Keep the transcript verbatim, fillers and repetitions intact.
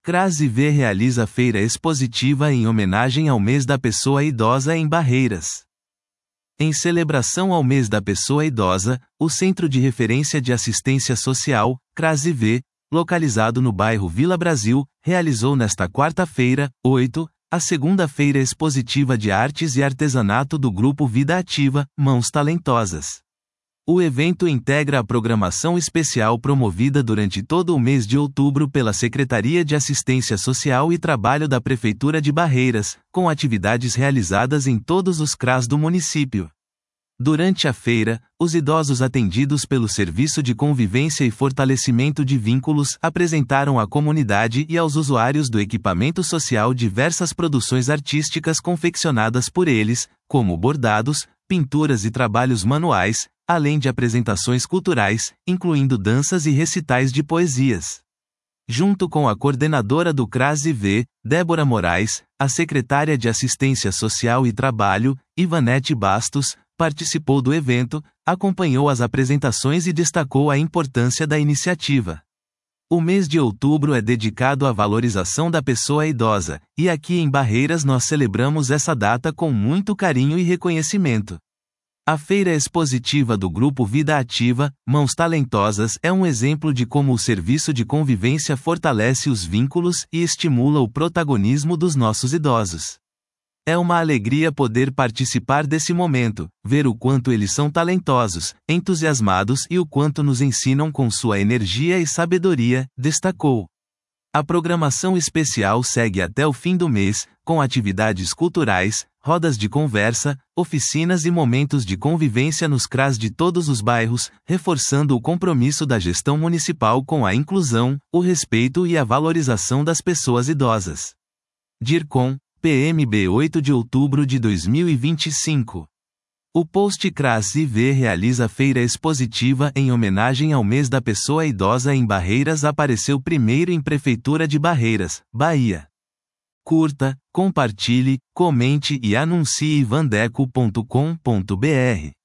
CRAS-I-V realiza feira expositiva em homenagem ao mês da pessoa idosa em Barreiras. Em celebração ao mês da pessoa idosa, o Centro de Referência de Assistência Social, CRAS-I-V, localizado no bairro Vila Brasil, realizou nesta quarta-feira, oito, a segunda feira expositiva de artes e artesanato do Grupo Vida Ativa, Mãos Talentosas. O evento integra a programação especial promovida durante todo o mês de outubro pela Secretaria de Assistência Social e Trabalho da Prefeitura de Barreiras, com atividades realizadas em todos os CRAS do município. Durante a feira, os idosos atendidos pelo Serviço de Convivência e Fortalecimento de Vínculos apresentaram à comunidade e aos usuários do equipamento social diversas produções artísticas confeccionadas por eles, como bordados, pinturas e trabalhos manuais, além de apresentações culturais, incluindo danças e recitais de poesias. Junto com a coordenadora do CRAS-I-V, Débora Moraes, a secretária de Assistência Social e Trabalho, Ivanete Bastos, participou do evento, acompanhou as apresentações e destacou a importância da iniciativa. O mês de outubro é dedicado à valorização da pessoa idosa, e aqui em Barreiras nós celebramos essa data com muito carinho e reconhecimento. A feira expositiva do Grupo Vida Ativa, Mãos Talentosas, é um exemplo de como o serviço de convivência fortalece os vínculos e estimula o protagonismo dos nossos idosos. É uma alegria poder participar desse momento, ver o quanto eles são talentosos, entusiasmados e o quanto nos ensinam com sua energia e sabedoria, destacou. A programação especial segue até o fim do mês, com atividades culturais, rodas de conversa, oficinas e momentos de convivência nos CRAS de todos os bairros, reforçando o compromisso da gestão municipal com a inclusão, o respeito e a valorização das pessoas idosas. DIRCOM, P M B oito de outubro de dois mil e vinte e cinco. O post CRAS-I-V realiza feira expositiva em homenagem ao mês da pessoa idosa em Barreiras apareceu primeiro em Prefeitura de Barreiras, Bahia. Curta, compartilhe, comente e anuncie vandeco ponto com ponto br.